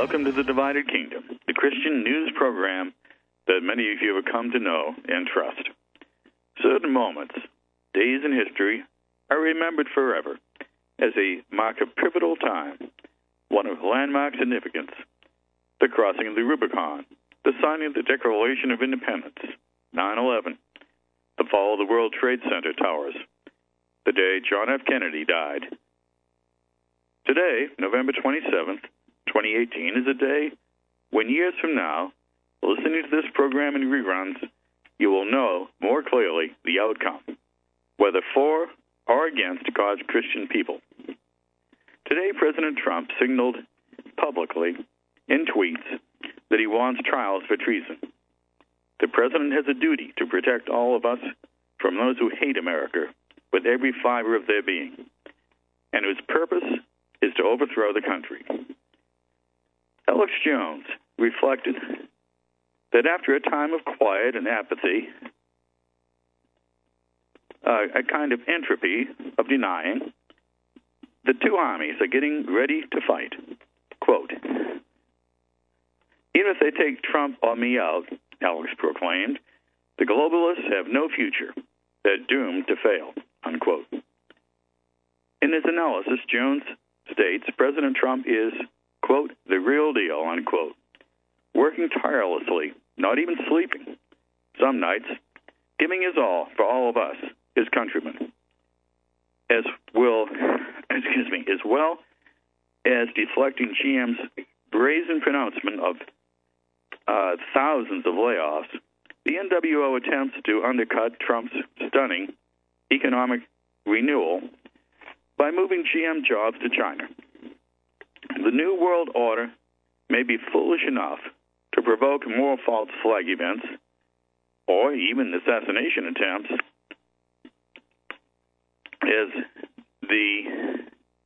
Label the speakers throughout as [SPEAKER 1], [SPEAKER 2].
[SPEAKER 1] welcome to the Divided Kingdom, the Christian news program that many of you have come to know and trust. Certain moments, days in history, are remembered forever as a mark of pivotal time, one of landmark significance: the crossing of the Rubicon, the signing of the Declaration of Independence, 9/11, the fall of the World Trade Center towers, the day John F. Kennedy died. Today, November 27th, 2018, is a day when years from now, listening to this program in reruns, you will know more clearly the outcome, whether for or against God's Christian people. Today, President Trump signaled publicly in tweets that he wants trials for treason. The president has a duty to protect all of us from those who hate America with every fiber of their being, and whose purpose is to overthrow the country. Alex Jones reflected that after a time of quiet and apathy, a kind of entropy of denying, the two armies are getting ready to fight. Quote, "Even if they take Trump or me out," Alex proclaimed, "the globalists have no future. They're doomed to fail," unquote. In his analysis, Jones states President Trump is, quote, "the real deal," unquote, working tirelessly, not even sleeping, some nights, giving his all for all of us, his countrymen, as well as deflecting GM's brazen pronouncement of thousands of layoffs. The NWO attempts to undercut Trump's stunning economic renewal by moving GM jobs to China. The New World Order may be foolish enough to provoke more false flag events or even assassination attempts as the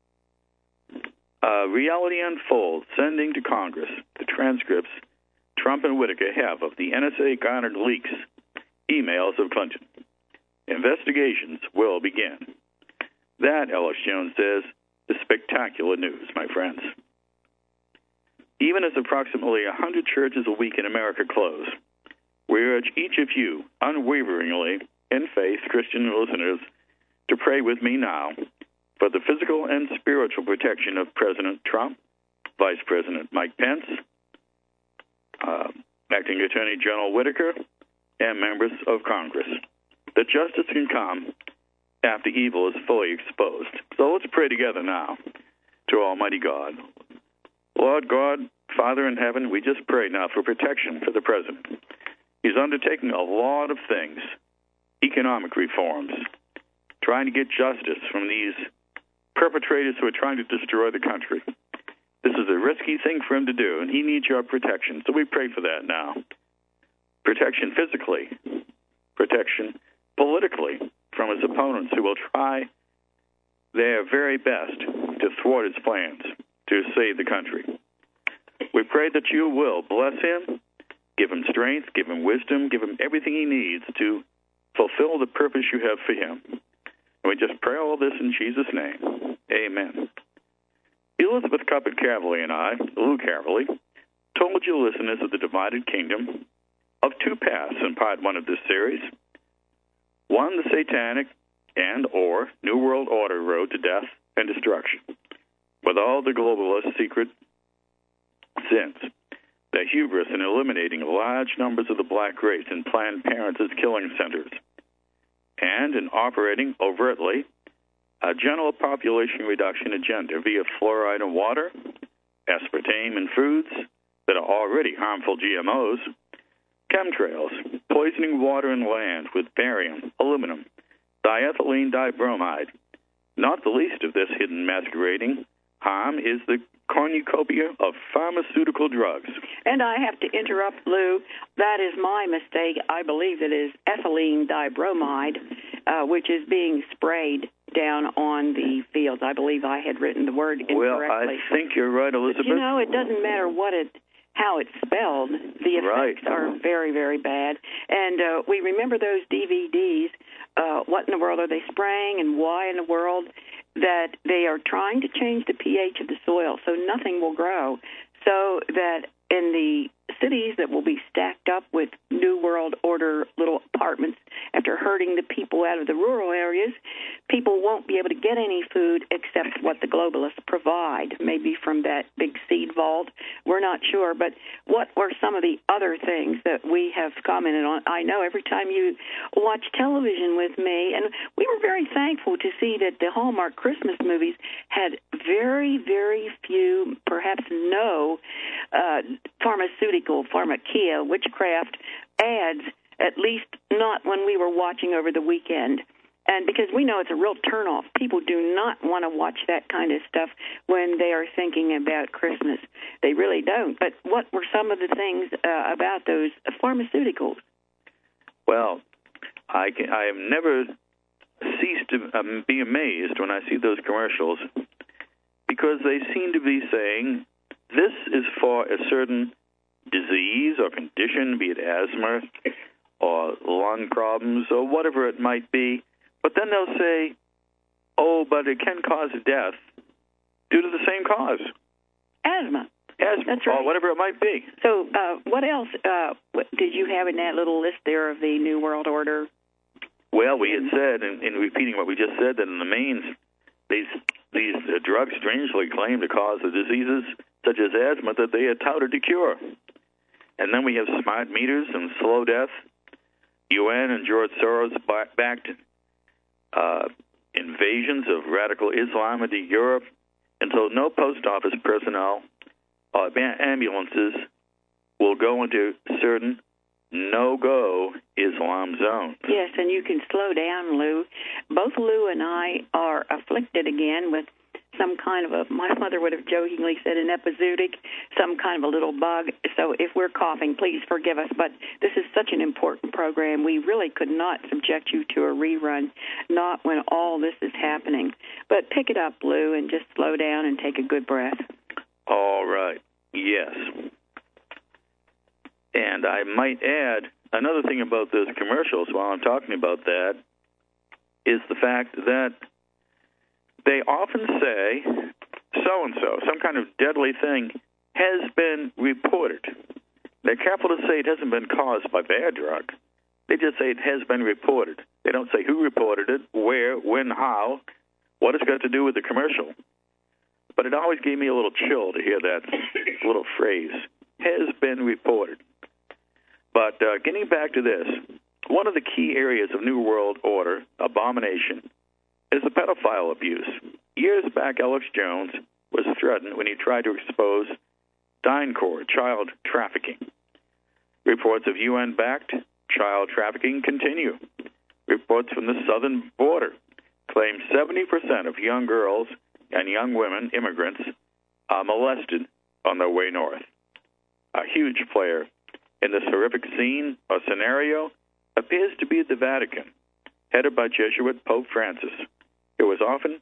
[SPEAKER 1] reality unfolds, sending to Congress the transcripts Trump and Whitaker have of the NSA-garnered leaks, emails of Clinton. Investigations will begin. That, Alex Jones says, is spectacular news, my friends. Even as approximately 100 churches a week in America close, we urge each of you unwaveringly in faith, Christian listeners, to pray with me now for the physical and spiritual protection of President Trump, Vice President Mike Pence, Acting Attorney General Whitaker, and members of Congress, that justice can come after evil is fully exposed. So let's pray together now to Almighty God. Lord God, Father in heaven, we just pray now for protection for the president. He's undertaking a lot of things, economic reforms, trying to get justice from these perpetrators who are trying to destroy the country. This is a risky thing for him to do, and he needs your protection. So we pray for that now. Protection physically, protection politically from his opponents who will try their very best to thwart his plans to save the country. We pray that you will bless him, give him strength, give him wisdom, give him everything he needs to fulfill the purpose you have for him. And we just pray all this in Jesus' name. Amen. Elizabeth Cuppet Caverly and I, Lou Caverly, told you listeners of the Divided Kingdom of two paths in part one of this series. One, the satanic and or New World Order road to death and destruction, with all the globalist secret sins, the hubris in eliminating large numbers of the black race in Planned Parenthood's killing centers, and in operating overtly a general population reduction agenda via fluoride in water, aspartame in foods that are already harmful GMOs, chemtrails, poisoning water and land with barium, aluminum, diethylene dibromide. Not the least of this hidden masquerading harm is the cornucopia of pharmaceutical drugs.
[SPEAKER 2] And I have to interrupt, Lou. That is my mistake. I believe it is ethylene dibromide, which is being sprayed down on the fields. I believe I had written the word incorrectly.
[SPEAKER 1] Well, I think you're right, Elizabeth.
[SPEAKER 2] But, it doesn't matter how it's spelled. The effects are very, very bad. And we remember those DVDs, what in the world are they spraying and why in the world, that they are trying to change the pH of the soil so nothing will grow. so that in the cities that will be stacked up with New World Order little apartments after herding the people out of the rural areas, people won't be able to get any food except what the globalists provide, maybe from that big seed vault. We're not sure. But what were some of the other things that we have commented on? I know every time you watch television with me, and we were very thankful to see that the Hallmark Christmas movies had very, very few, perhaps no, pharmakeia, witchcraft ads, at least not when we were watching over the weekend. And because we know it's a real turnoff. People do not want to watch that kind of stuff when they are thinking about Christmas. They really don't. But what were some of the things about those pharmaceuticals?
[SPEAKER 1] Well, I have never ceased to be amazed when I see those commercials, because they seem to be saying this is for a certain disease or condition, be it asthma or lung problems or whatever it might be. But then they'll say, oh, but it can cause death due to the same cause.
[SPEAKER 2] Asthma. That's right.
[SPEAKER 1] Or whatever it might be.
[SPEAKER 2] So what else did you have in that little list there of the New World Order?
[SPEAKER 1] Well, we had said, in repeating what we just said, that in the mains, these drugs strangely claim to cause the diseases such as asthma that they had touted to cure. And then we have smart meters and slow death. UN and George Soros-backed invasions of radical Islam into Europe until no post office personnel or ambulances will go into certain no-go Islam zones.
[SPEAKER 2] Yes, and you can slow down, Lou. Both Lou and I are afflicted again with some kind of my mother would have jokingly said an epizootic, some kind of a little bug. So if we're coughing, please forgive us. But this is such an important program. We really could not subject you to a rerun, not when all this is happening. But pick it up, Lou, and just slow down and take a good breath.
[SPEAKER 1] All right. Yes. And I might add, another thing about those commercials while I'm talking about that is the fact that they often say so-and-so, some kind of deadly thing, has been reported. They're careful to say it hasn't been caused by bad drug. They just say it has been reported. They don't say who reported it, where, when, how, what it's got to do with the commercial. But it always gave me a little chill to hear that little phrase, has been reported. But getting back to this, one of the key areas of New World Order abomination is the pedophile abuse. Years back, Alex Jones was threatened when he tried to expose DynCorp, child trafficking. Reports of UN-backed child trafficking continue. Reports from the southern border claim 70% of young girls and young women, immigrants, are molested on their way north. A huge player in this horrific scene or scenario appears to be the Vatican, headed by Jesuit Pope Francis, who has often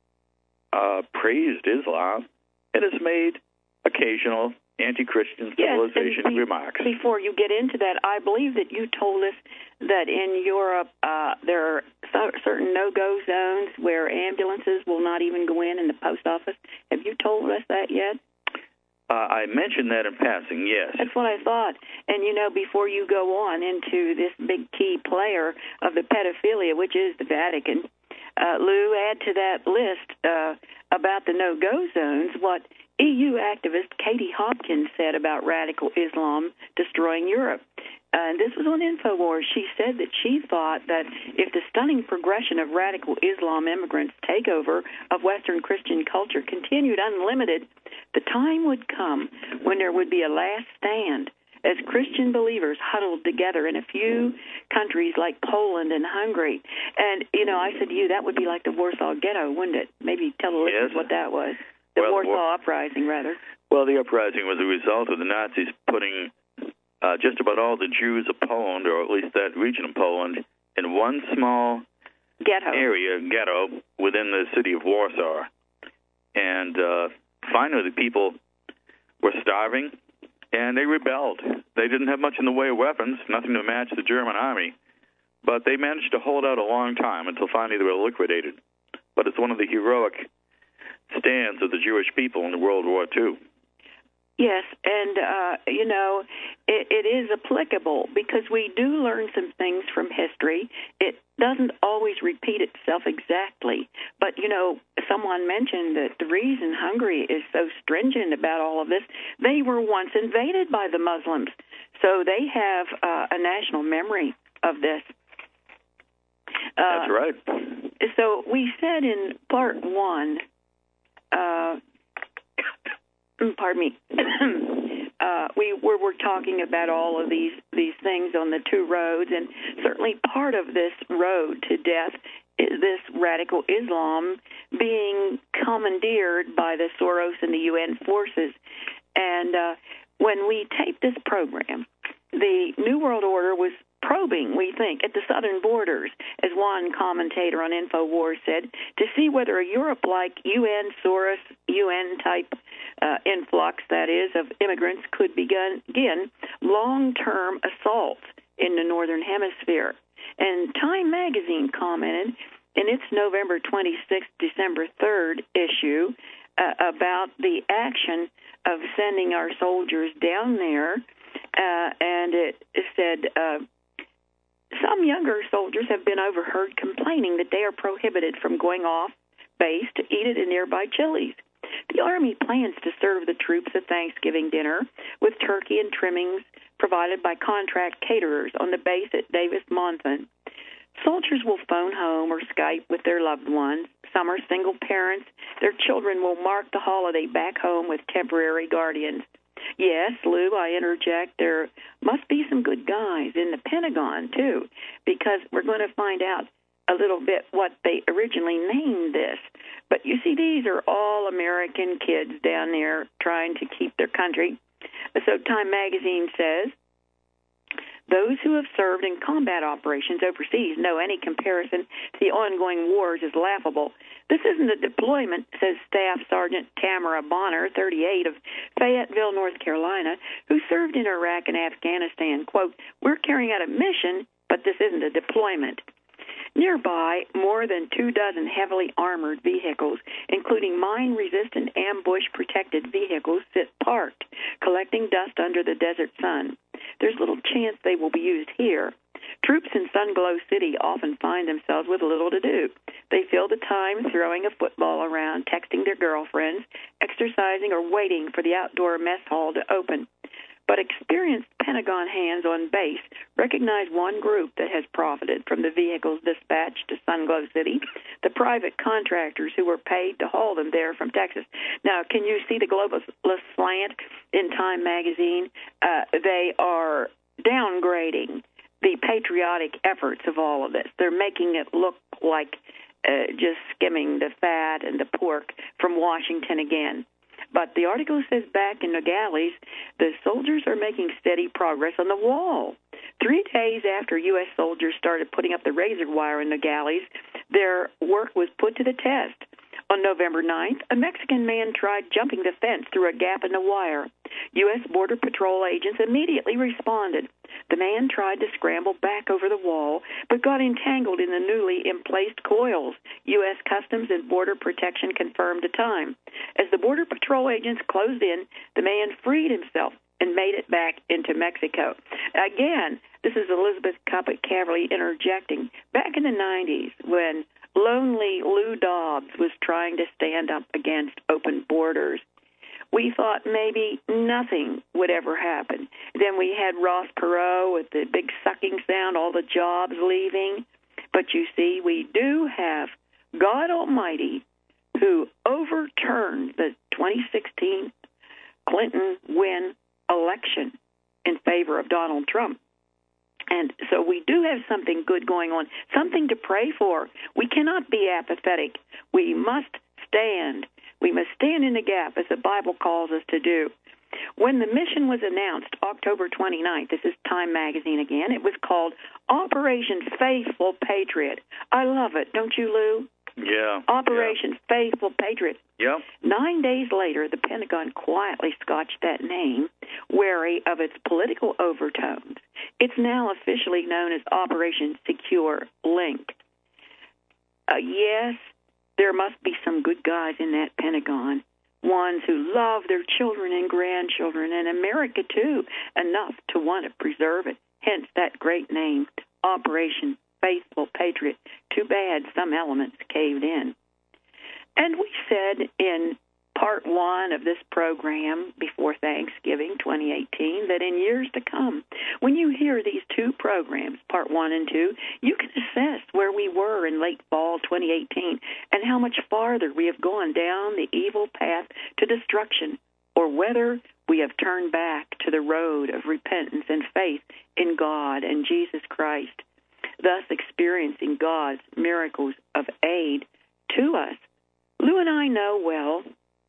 [SPEAKER 1] praised Islam and has made occasional anti-Christian civilization remarks.
[SPEAKER 2] Before you get into that, I believe that you told us that in Europe there are certain no-go zones where ambulances will not even go in the post office. Have you told us that yet?
[SPEAKER 1] I mentioned that in passing, yes.
[SPEAKER 2] That's what I thought. And, before you go on into this big key player of the pedophilia, which is the Vatican, Lou, add to that list about the no-go zones what EU activist Katie Hopkins said about radical Islam destroying Europe. And this was on InfoWars. She said that she thought that if the stunning progression of radical Islam immigrants' takeover of Western Christian culture continued unlimited, the time would come when there would be a last stand as Christian believers huddled together in a few countries like Poland and Hungary. And, I said to you, that would be like the Warsaw Ghetto, wouldn't it? Maybe tell the listeners what that was. The Warsaw Uprising, rather.
[SPEAKER 1] Well, the uprising was a result of the Nazis putting just about all the Jews of Poland, or at least that region of Poland, in one small ghetto within the city of Warsaw. And finally, the people were starving, and they rebelled. They didn't have much in the way of weapons, nothing to match the German army, but they managed to hold out a long time until finally they were liquidated. But it's one of the heroic stands of the Jewish people in World War II.
[SPEAKER 2] Yes, and, it is applicable because we do learn some things from history. It doesn't always repeat itself exactly. But, someone mentioned that the reason Hungary is so stringent about all of this, they were once invaded by the Muslims. So they have a national memory of this.
[SPEAKER 1] That's right.
[SPEAKER 2] So we said in part one, pardon me, we're talking about all of these things on the two roads, and certainly part of this road to death is this radical Islam being commandeered by the Soros and the UN forces. And when we taped this program, the New World Order was probing, we think, at the southern borders, as one commentator on InfoWars said, to see whether a Europe-like UN, Soros, UN-type influx, that is, of immigrants could begin long-term assaults in the Northern Hemisphere. And Time magazine commented in its November 26th, December 3rd issue about the action of sending our soldiers down there, and it said, some younger soldiers have been overheard complaining that they are prohibited from going off base to eat at a nearby Chili's. The Army plans to serve the troops a Thanksgiving dinner with turkey and trimmings provided by contract caterers on the base at Davis-Monthan. Soldiers will phone home or Skype with their loved ones. Some are single parents. Their children will mark the holiday back home with temporary guardians. Yes, Lou, I interject, there must be some good guys in the Pentagon, too, because we're going to find out a little bit what they originally named this. But you see, these are all American kids down there trying to keep their country. So Time magazine says, those who have served in combat operations overseas know any comparison to the ongoing wars is laughable. This isn't a deployment, says Staff Sergeant Tamara Bonner, 38, of Fayetteville, North Carolina, who served in Iraq and Afghanistan. Quote, we're carrying out a mission, but this isn't a deployment. Nearby, more than 24 heavily armored vehicles, including mine-resistant ambush-protected vehicles, sit parked, collecting dust under the desert sun. There's little chance they will be used here. Troops in Sunglow City often find themselves with little to do. They fill the time throwing a football around, texting their girlfriends, exercising, or waiting for the outdoor mess hall to open. But experienced Pentagon hands on base recognize one group that has profited from the vehicles dispatched to Sunglow City, the private contractors who were paid to haul them there from Texas. Now, can you see the globalist slant in Time magazine? They are downgrading the patriotic efforts of all of this. They're making it look like just skimming the fat and the pork from Washington again. But the article says back in Nogales, the soldiers are making steady progress on the wall. 3 days after U.S. soldiers started putting up the razor wire in Nogales, their work was put to the test. On November 9th, a Mexican man tried jumping the fence through a gap in the wire. U.S. Border Patrol agents immediately responded. The man tried to scramble back over the wall, but got entangled in the newly emplaced coils. U.S. Customs and Border Protection confirmed the time. As the Border Patrol agents closed in, the man freed himself and made it back into Mexico. Again, this is Elizabeth Coppock-Caverly interjecting. Back in the 90s, when lonely Lou Dobbs was trying to stand up against open borders, we thought maybe nothing would ever happen. Then we had Ross Perot with the big sucking sound, all the jobs leaving. But you see, we do have God Almighty who overturned the 2016 Clinton win election in favor of Donald Trump. And so we do have something good going on, something to pray for. We cannot be apathetic. We must stand. We must stand in the gap, as the Bible calls us to do. When the mission was announced October 29th, this is Time magazine again, it was called Operation Faithful Patriot. I love it, don't you, Lou?
[SPEAKER 1] Yeah.
[SPEAKER 2] Operation Faithful Patriot.
[SPEAKER 1] Yep.
[SPEAKER 2] 9 days later, the Pentagon quietly scotched that name, wary of its political overtones. It's now officially known as Operation Secure Link. Yes, there must be some good guys in that Pentagon, ones who love their children and grandchildren, and America, too, enough to want to preserve it. Hence that great name, Operation Faithful Patriot. Too bad some elements caved in. And we said in part one of this program before Thanksgiving 2018 that in years to come, when you hear these two programs, part 1 and 2, you can assess where we were in late fall 2018 and how much farther we have gone down the evil path to destruction, or whether we have turned back to the road of repentance and faith in God and Jesus Christ, thus experiencing God's miracles of aid to us. Lou and I know well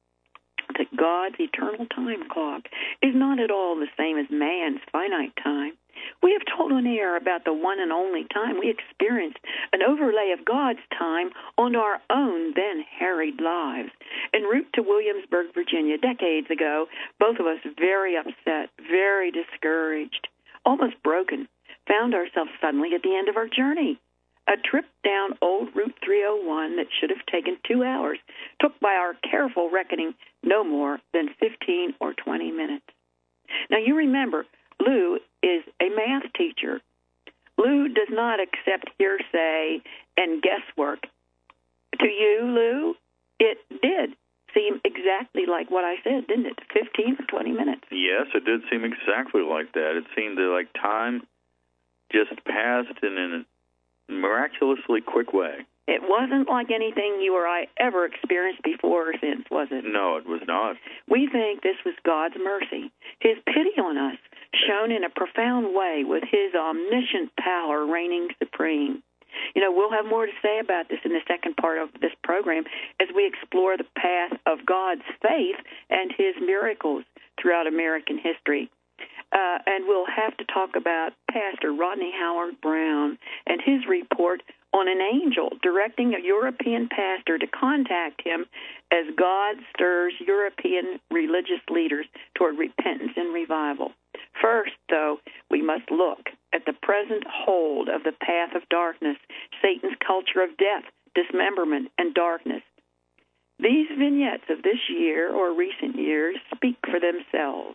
[SPEAKER 2] that God's eternal time clock is not at all the same as man's finite time. We have told on air about the one and only time we experienced an overlay of God's time on our own then harried lives. En route to Williamsburg, Virginia, decades ago, both of us very upset, very discouraged, almost broken, found ourselves suddenly at the end of our journey. A trip down old Route 301 that should have taken 2 hours took by our careful reckoning no more than 15 or 20 minutes. Now, you remember, Lou is a math teacher. Lou does not accept hearsay and guesswork. To you, Lou, it did seem exactly like what I said, didn't it? 15 or 20 minutes.
[SPEAKER 1] Yes, it did seem exactly like that. It seemed like time just passed in a miraculously quick way.
[SPEAKER 2] It wasn't like anything you or I ever experienced before or since, was it?
[SPEAKER 1] No, it was not.
[SPEAKER 2] We think this was God's mercy, His pity on us, shown in a profound way with His omniscient power reigning supreme. You know, we'll have more to say about this in the second part of this program as we explore the path of God's faith and His miracles throughout American history. And we'll have to talk about Pastor Rodney Howard-Browne and his report on an angel directing a European pastor to contact him as God stirs European religious leaders toward repentance and revival. First, though, we must look at the present hold of the path of darkness, Satan's culture of death, dismemberment, and darkness. These vignettes of this year or recent years speak for themselves.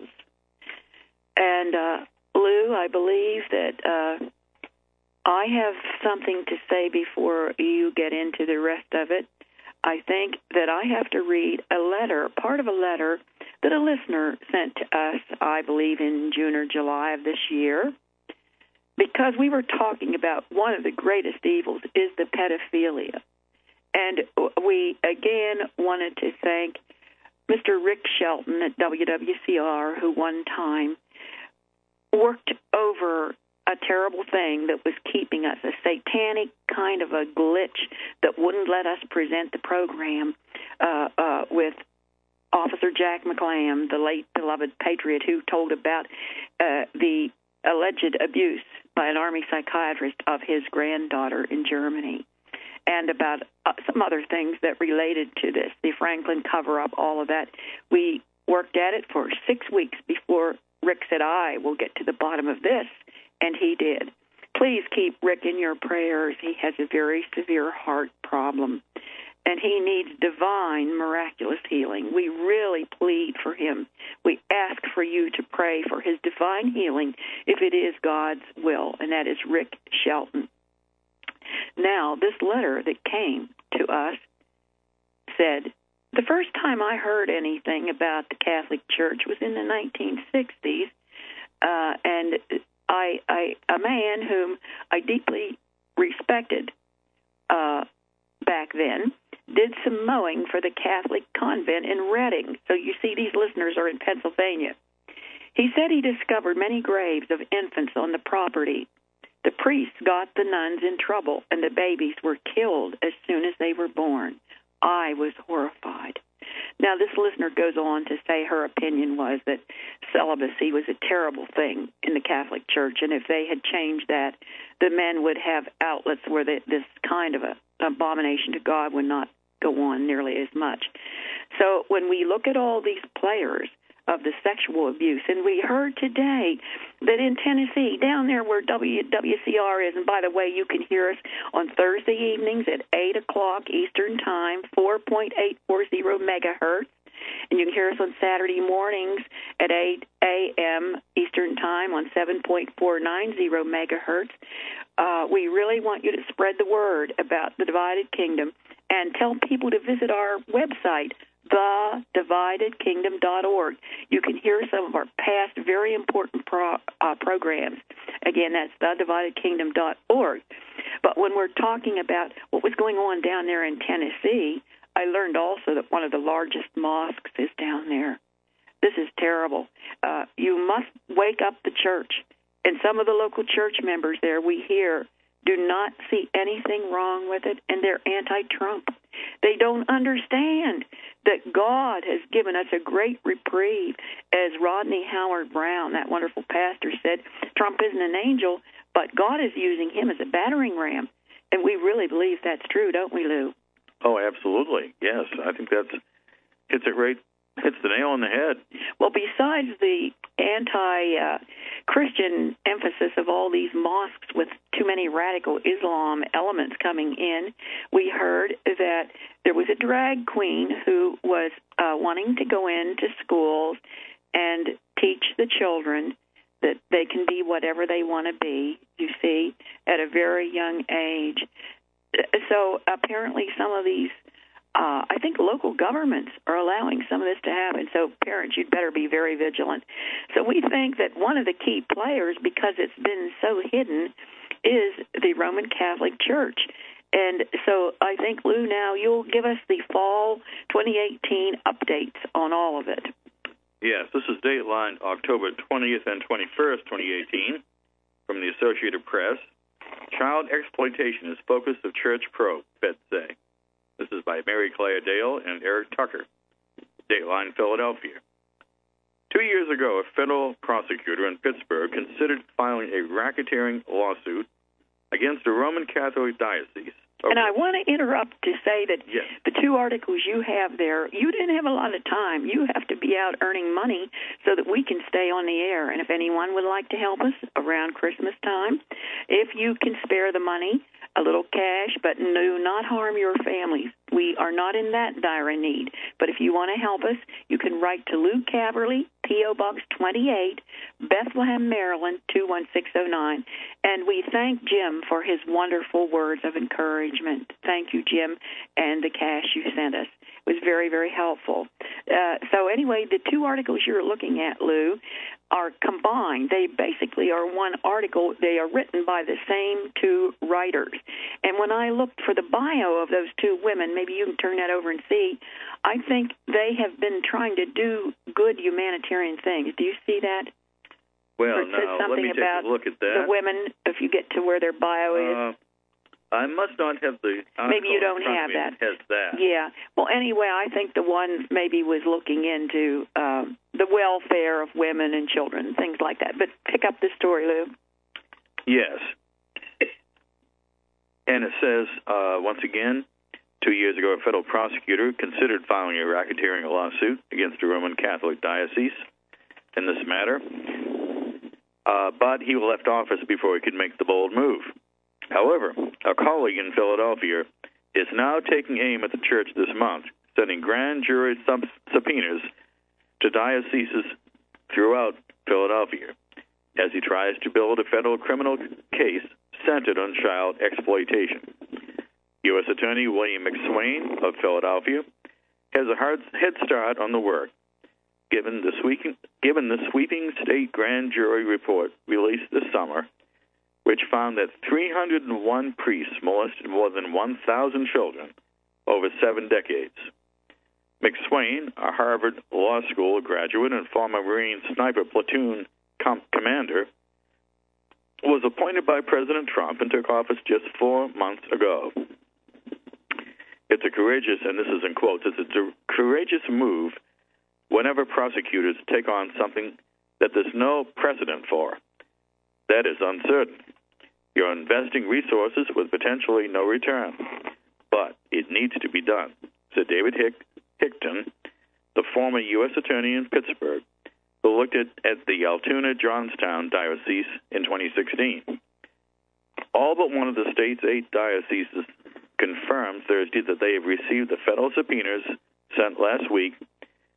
[SPEAKER 2] And, Lou, I believe that I have something to say before you get into the rest of it. I think that I have to read a letter, part of a letter that a listener sent to us, I believe, in June or July of this year, because we were talking about one of the greatest evils is the pedophilia. And we, again, wanted to thank Mr. Rick Shelton at WWCR, who one time worked over a terrible thing that was keeping us, a satanic kind of a glitch that wouldn't let us present the program with Officer Jack McLam, the late beloved patriot who told about the alleged abuse by an Army psychiatrist of his granddaughter in Germany, and about some other things that related to this, the Franklin cover-up, all of that. We worked at it for 6 weeks before Rick said, I will get to the bottom of this, and he did. Please keep Rick in your prayers. He has a very severe heart problem, and he needs divine, miraculous healing. We really plead for him. We ask for you to pray for his divine healing if it is God's will, and that is Rick Shelton. Now, this letter that came to us said, the first time I heard anything about the Catholic Church was in the 1960s, and a man whom I deeply respected back then did some mowing for the Catholic convent in Reading. So you see, these listeners are in Pennsylvania. He said he discovered many graves of infants on the property. The priests got the nuns in trouble, and the babies were killed as soon as they were born. I was horrified. Now, this listener goes on to say her opinion was that celibacy was a terrible thing in the Catholic Church, and if they had changed that, the men would have outlets where this kind of an abomination to God would not go on nearly as much. So when we look at all these players of the sexual abuse, and we heard today that in Tennessee, down there where WWCR is, and by the way, you can hear us on Thursday evenings at 8 o'clock Eastern Time, 4.840 megahertz. You can hear us on Saturday mornings at 8 a.m. Eastern Time on 7.490 megahertz. We really want you to spread the word about the Divided Kingdom and tell people to visit our website, thedividedkingdom.org. You can hear some of our past very important programs. Again, that's thedividedkingdom.org. But when we're talking about what was going on down there in Tennessee, I learned also that one of the largest mosques is down there. This is terrible. You must wake up the church. And some of the local church members there, we hear, do not see anything wrong with it, and they're anti-Trump. They don't understand that God has given us a great reprieve. As Rodney Howard Brown, that wonderful pastor, said, Trump isn't an angel, but God is using him as a battering ram. And we really believe that's true, don't we, Lou?
[SPEAKER 1] Oh, absolutely. Yes, I think hits the nail on the head.
[SPEAKER 2] Well, besides the anti-Christian emphasis of all these mosques with too many radical Islam elements coming in, we heard that there was a drag queen who was wanting to go into schools and teach the children that they can be whatever they want to be, you see, at a very young age. So apparently some of these I think local governments are allowing some of this to happen. So parents, you'd better be very vigilant. So we think that one of the key players, because it's been so hidden, is the Roman Catholic Church. And so I think, Lou, now you'll give us the fall 2018 updates on all of it.
[SPEAKER 1] Yes, this is Dateline October 20th and 21st, 2018, from the Associated Press. Child exploitation is focus of church probe, feds say. This is by Mary Claire Dale and Eric Tucker, Dateline, Philadelphia. 2 years ago, a federal prosecutor in Pittsburgh considered filing a racketeering lawsuit against a Roman Catholic diocese.
[SPEAKER 2] And I want to interrupt to say that
[SPEAKER 1] yes,
[SPEAKER 2] the two articles you have there, you didn't have a lot of time. You have to be out earning money so that we can stay on the air. And if anyone would like to help us around Christmas time, if you can spare the money, a little cash, but do not harm your families. We are not in that dire a need. But if you want to help us, you can write to Lou Caverly, P.O. Box 28, Bethlehem, Maryland, 21609. And we thank Jim for his wonderful words of encouragement. Thank you, Jim, and the cash you sent us. It was very, very helpful. So anyway, the two articles you're looking at, Lou, are combined. They basically are one article. They are written by the same two writers. And when I looked for the bio of those two women, maybe you can turn that over and see, I think they have been trying to do good humanitarian things. Do you see that?
[SPEAKER 1] Well, now, let me take a look at that.
[SPEAKER 2] The women, if you get to where their bio is.
[SPEAKER 1] I must not have the article.
[SPEAKER 2] Maybe you don't have that.
[SPEAKER 1] Has that.
[SPEAKER 2] Yeah. Well, anyway, I think the one maybe was looking into the welfare of women and children, things like that. But pick up the story, Lou.
[SPEAKER 1] Yes. And it says, once again, 2 years ago, a federal prosecutor considered filing a racketeering lawsuit against a Roman Catholic diocese in this matter, but he left office before he could make the bold move. However, a colleague in Philadelphia is now taking aim at the church this month, sending grand jury subpoenas to dioceses throughout Philadelphia as he tries to build a federal criminal case centered on child exploitation. U.S. Attorney William McSwain of Philadelphia has a hard head start on the work, given the sweeping state grand jury report released this summer, which found that 301 priests molested more than 1,000 children over 7 decades. McSwain, a Harvard Law School graduate and former Marine sniper platoon commander, was appointed by President Trump and took office just 4 months ago. It's a courageous, and this is in quotes, it's a courageous move whenever prosecutors take on something that there's no precedent for. That is uncertain. You're investing resources with potentially no return, but it needs to be done, said David Hickton, the former U.S. attorney in Pittsburgh, who looked at the Altoona-Johnstown diocese in 2016. All but one of the state's 8 dioceses confirmed Thursday that they have received the federal subpoenas sent last week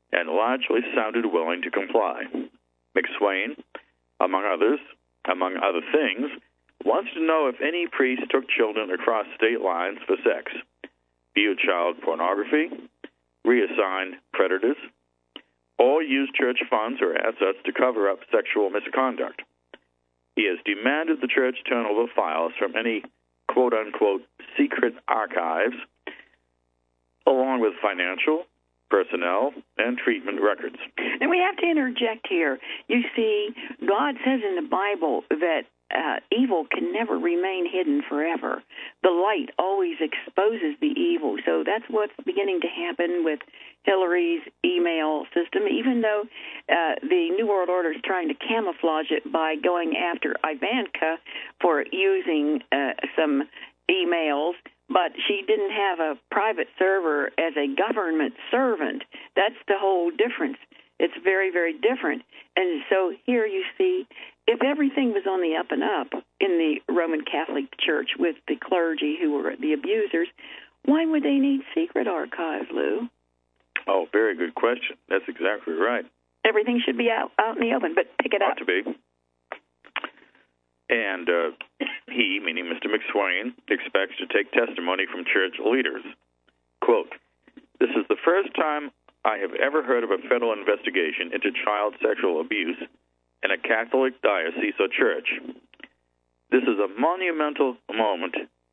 [SPEAKER 1] and largely sounded willing to comply. McSwain, among other things, wants to know if any priest took children across state lines for sex, viewed child pornography, reassigned predators, or used church funds or assets to cover up sexual misconduct. He has demanded the church turn over files from any quote-unquote secret archives, along with financial, personnel, and treatment records.
[SPEAKER 2] And we have to interject here. You see, God says in the Bible that evil can never remain hidden forever. The light always exposes the evil. So that's what's beginning to happen with Hillary's email system, even though the New World Order is trying to camouflage it by going after Ivanka for using some emails, but she didn't have a private server as a government servant. That's the whole difference. It's very, very different. And so here you see, if everything was on the up and up in the Roman Catholic Church with the clergy who were the abusers, why would they need secret archives, Lou?
[SPEAKER 1] Oh, very good question. That's exactly right.
[SPEAKER 2] Everything should be out in the open, but pick it up.
[SPEAKER 1] Ought to be. And he, meaning Mr. McSwain, expects to take testimony from church leaders. Quote, "This is the first time I have ever heard of a federal investigation into child sexual abuse in a Catholic diocese or church. This is a monumental moment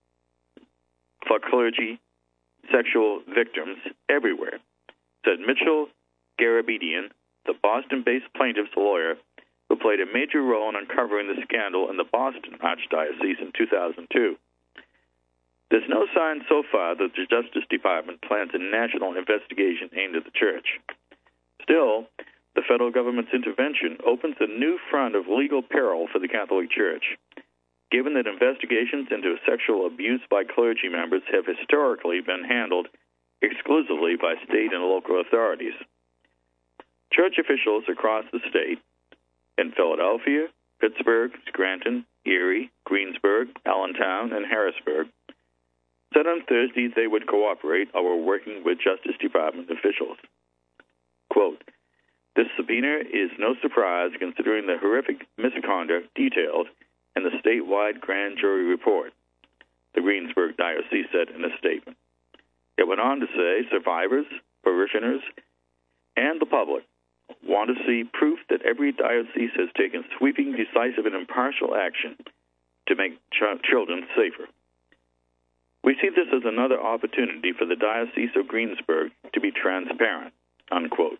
[SPEAKER 1] for clergy sexual victims everywhere," said Mitchell Garabedian, the Boston-based plaintiff's lawyer who played a major role in uncovering the scandal in the Boston Archdiocese in 2002. There's no sign so far that the Justice Department plans a national investigation aimed at the church. Still, the federal government's intervention opens a new front of legal peril for the Catholic Church, given that investigations into sexual abuse by clergy members have historically been handled exclusively by state and local authorities. Church officials across the state, in Philadelphia, Pittsburgh, Scranton, Erie, Greensburg, Allentown, and Harrisburg, said on Thursday they would cooperate or were working with Justice Department officials. Quote, "This subpoena is no surprise considering the horrific misconduct detailed in the statewide grand jury report," the Greensburg Diocese said in a statement. It went on to say survivors, parishioners, and the public want to see proof that every diocese has taken sweeping, decisive, and impartial action to make children safer. "We see this as another opportunity for the Diocese of Greensburg to be transparent," unquote.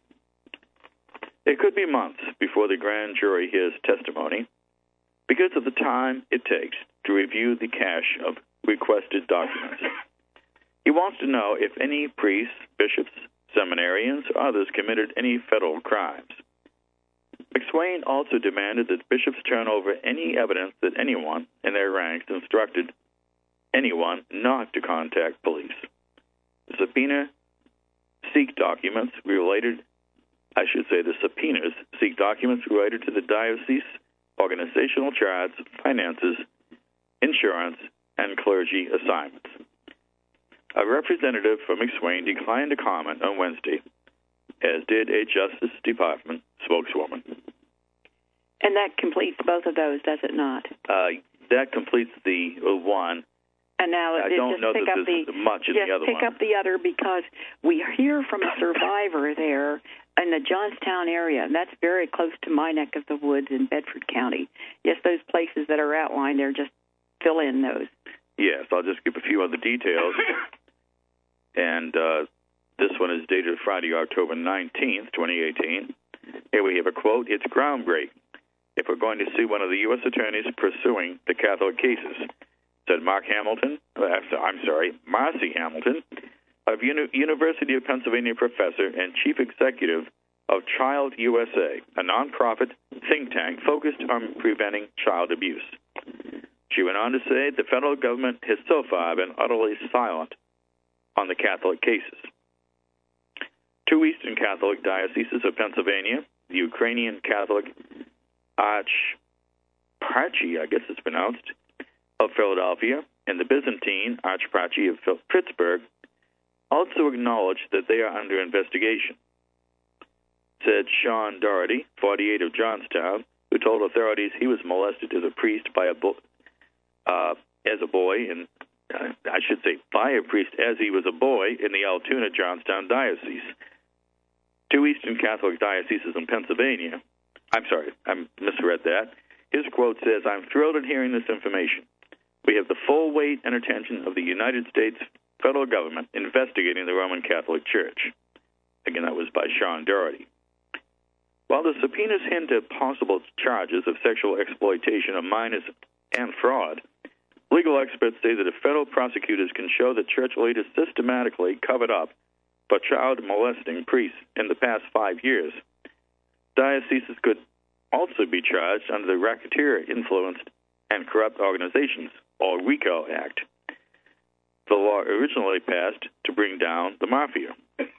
[SPEAKER 1] It could be months before the grand jury hears testimony because of the time it takes to review the cache of requested documents. He wants to know if any priests, bishops, seminarians, or others committed any federal crimes. McSwain also demanded that bishops turn over any evidence that anyone in their ranks instructed anyone not to contact police. The subpoenas seek documents related to the diocese, organizational charts, finances, insurance, and clergy assignments. A representative from McSwain declined to comment on Wednesday, as did a Justice Department spokeswoman.
[SPEAKER 2] And that completes both of those, does it not?
[SPEAKER 1] That completes the one.
[SPEAKER 2] And now
[SPEAKER 1] I don't know that there's much in the other one.
[SPEAKER 2] Pick up the other, because we hear from a survivor there in the Johnstown area, and that's very close to my neck of the woods in Bedford County. Yes, those places that are outlined there, just fill in those. Yes,
[SPEAKER 1] I'll just give a few other details. And this one is dated Friday, October 19th, 2018. Here we have a quote, "It's groundbreaking if we're going to see one of the U.S. attorneys pursuing the Catholic cases," said Marcy Hamilton, of University of Pennsylvania professor and chief executive of Child USA, a nonprofit think tank focused on preventing child abuse. She went on to say the federal government has so far been utterly silent on the Catholic cases. Two Eastern Catholic dioceses of Pennsylvania, the Ukrainian Catholic Archpatriarchy, I guess it's pronounced, of Philadelphia, and the Byzantine Archpatriarchy of Pittsburgh, also acknowledged that they are under investigation. said Sean Doherty, 48, of Johnstown, who told authorities he was molested as a priest by a boy, and I should say by a priest as he was a boy in the Altoona Johnstown Diocese. Two Eastern Catholic dioceses in Pennsylvania. I'm sorry, I misread that. His quote says, "I'm thrilled at hearing this information. We have the full weight and attention of the United States federal government investigating the Roman Catholic Church." Again, that was by Sean Doherty. While the subpoenas hint at possible charges of sexual exploitation of minors and fraud, legal experts say that if federal prosecutors can show that church leaders systematically covered up for child molesting priests in the past 5 years, dioceses could also be charged under the Racketeer Influenced and Corrupt Organizations, or RICO Act, the law originally passed to bring down the mafia.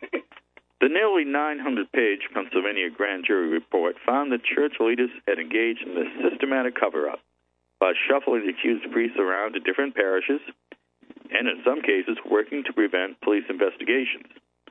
[SPEAKER 1] The nearly 900-page Pennsylvania grand jury report found that church leaders had engaged in this systematic cover-up by shuffling the accused priests around to different parishes and, in some cases, working to prevent police investigations.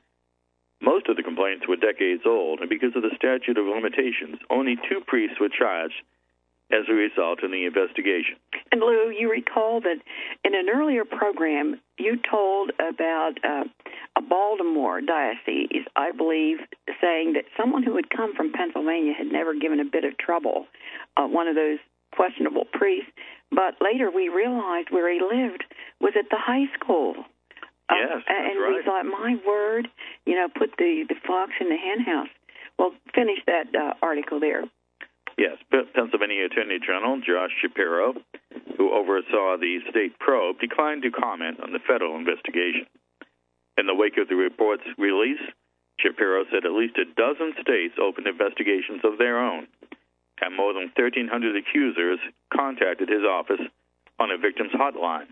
[SPEAKER 1] Most of the complaints were decades old, and because of the statute of limitations, only 2 priests were charged as a result in the investigation.
[SPEAKER 2] And Lou, you recall that in an earlier program you told about a Baltimore diocese, I believe, saying that someone who had come from Pennsylvania had never given a bit of trouble, one of those questionable priests, but later we realized where he lived was at the high school.
[SPEAKER 1] Yes, that's
[SPEAKER 2] and
[SPEAKER 1] right.
[SPEAKER 2] we thought, my word, put the fox in the hen house. Well, finish that article there.
[SPEAKER 1] Yes, Pennsylvania Attorney General Josh Shapiro, who oversaw the state probe, declined to comment on the federal investigation. In the wake of the report's release, Shapiro said at least a dozen states opened investigations of their own, and more than 1,300 accusers contacted his office on a victim's hotline.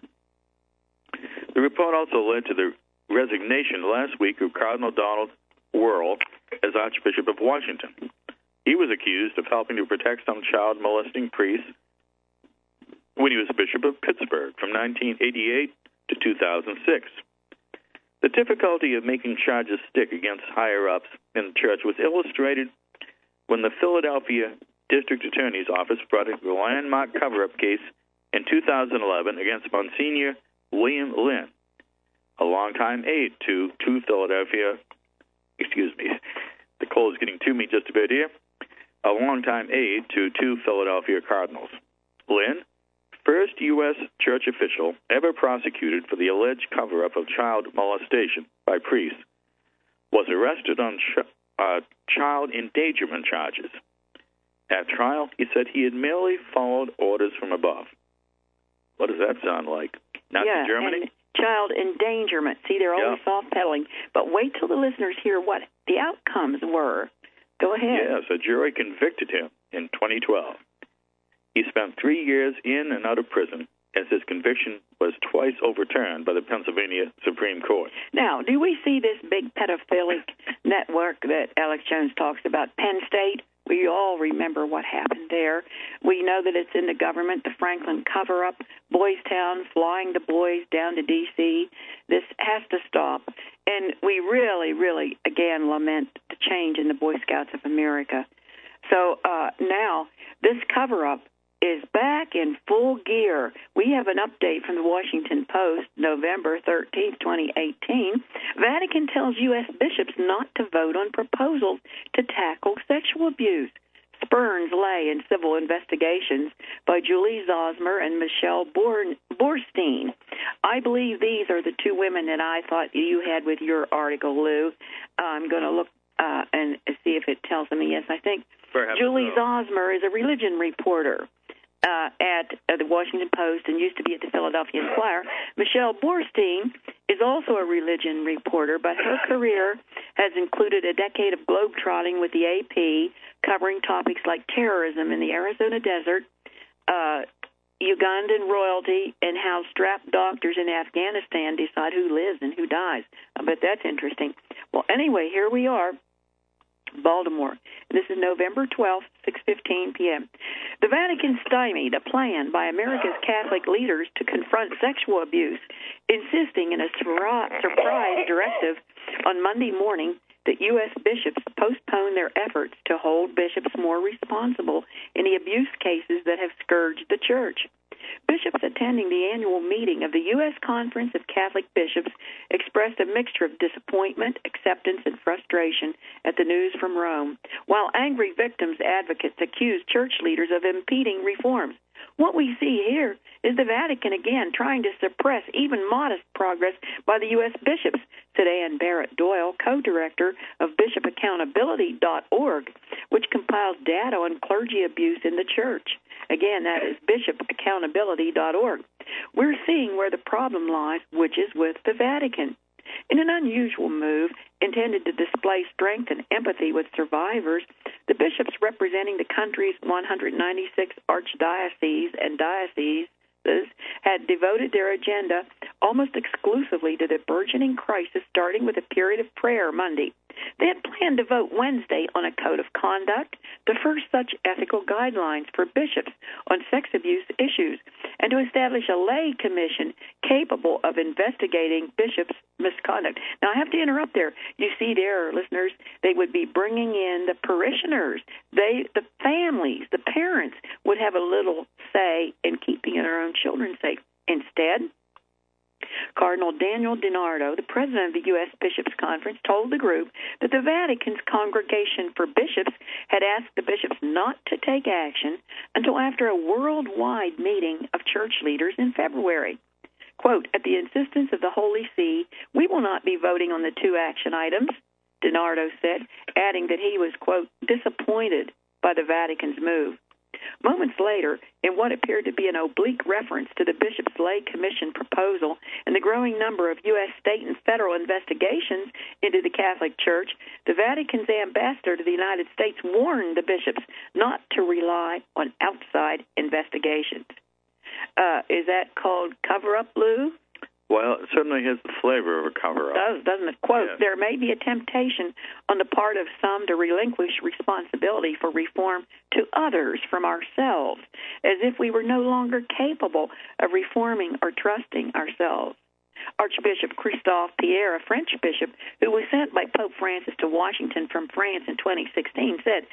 [SPEAKER 1] The report also led to the resignation last week of Cardinal Donald Wuerl as Archbishop of Washington. He was accused of helping to protect some child-molesting priests when he was Bishop of Pittsburgh from 1988 to 2006. The difficulty of making charges stick against higher-ups in the church was illustrated when the Philadelphia District Attorney's Office brought a landmark cover-up case in 2011 against Monsignor William Lynn, a longtime aide to Philadelphia, the cold is getting to me just a bit here, a longtime aide to 2 Philadelphia Cardinals. Lynn, first U.S. church official ever prosecuted for the alleged cover-up of child molestation by priests, was arrested on child endangerment charges. At trial, he said he had merely followed orders from above. What does that sound like? Nazi Germany?
[SPEAKER 2] And child endangerment. See, they're always soft-pedaling. But wait till the listeners hear what the outcomes were. Go ahead.
[SPEAKER 1] Yes, a jury convicted him in 2012. He spent 3 years in and out of prison, as his conviction was twice overturned by the Pennsylvania Supreme Court.
[SPEAKER 2] Now, do we see this big pedophilic network that Alex Jones talks about, Penn State? We all remember what happened there. We know that it's in the government, the Franklin cover-up, Boys Town, flying the boys down to D.C. This has to stop. And we really, really, again, lament the change in the Boy Scouts of America. So now this cover-up is back in full gear. We have an update from the Washington Post, November 13, 2018. Vatican tells U.S. bishops not to vote on proposals to tackle sexual abuse. Spurns lay in civil investigations by Julie Zosmer and Michelle Borstein. I believe these are the 2 women that I thought you had with your article, Lou. I'm going to look and see if it tells me. Yes, I think Julie Zosmer is a religion reporter at the Washington Post and used to be at the Philadelphia Inquirer. Michelle Borstein is also a religion reporter, but her career has included a decade of globetrotting with the AP, covering topics like terrorism in the Arizona desert, Ugandan royalty, and how strapped doctors in Afghanistan decide who lives and who dies. I bet that's interesting. Well, anyway, here we are. Baltimore. This is November 12th, 6:15 p.m. The Vatican stymied a plan by America's Catholic leaders to confront sexual abuse, insisting in a surprise directive on Monday morning that U.S. bishops postpone their efforts to hold bishops more responsible in the abuse cases that have scourged the church. Bishops attending the annual meeting of the U.S. Conference of Catholic Bishops expressed a mixture of disappointment, acceptance, and frustration at the news from Rome, while angry victims advocates accused church leaders of impeding reforms. What we see here is the Vatican again trying to suppress even modest progress by the U.S. bishops, said Ann Barrett Doyle, co-director of bishopaccountability.org, which compiles data on clergy abuse in the church. Again, that is bishopaccountability.org. We're seeing where the problem lies, which is with the Vatican. In an unusual move intended to display strength and empathy with survivors, the bishops representing the country's 196 archdioceses and dioceses had devoted their agenda almost exclusively to the burgeoning crisis, starting with a period of prayer Monday. They had planned to vote Wednesday on a code of conduct, the first such ethical guidelines for bishops on sex abuse issues, and to establish a lay commission capable of investigating bishops' misconduct. Now, I have to interrupt there. You see there, listeners, they would be bringing in the parishioners. The families, the parents would have a little say in keeping their own children safe. Instead, Cardinal Daniel DiNardo, the president of the U.S. Bishops' Conference, told the group that the Vatican's Congregation for Bishops had asked the bishops not to take action until after a worldwide meeting of church leaders in February. Quote, at the insistence of the Holy See, we will not be voting on the two action items, DiNardo said, adding that he was, quote, disappointed by the Vatican's move. Moments later, in what appeared to be an oblique reference to the Bishops' Lay Commission proposal and the growing number of U.S. state and federal investigations into the Catholic Church, the Vatican's ambassador to the United States warned the bishops not to rely on outside investigations. Is that called cover-up, Lou?
[SPEAKER 1] Well, it certainly has the flavor of a cover-up.
[SPEAKER 2] It does, doesn't it? Quote,
[SPEAKER 1] yes.
[SPEAKER 2] There may be a temptation on the part of some to relinquish responsibility for reform to others from ourselves, as if we were no longer capable of reforming or trusting ourselves. Archbishop Christophe Pierre, a French bishop who was sent by Pope Francis to Washington from France in 2016, said,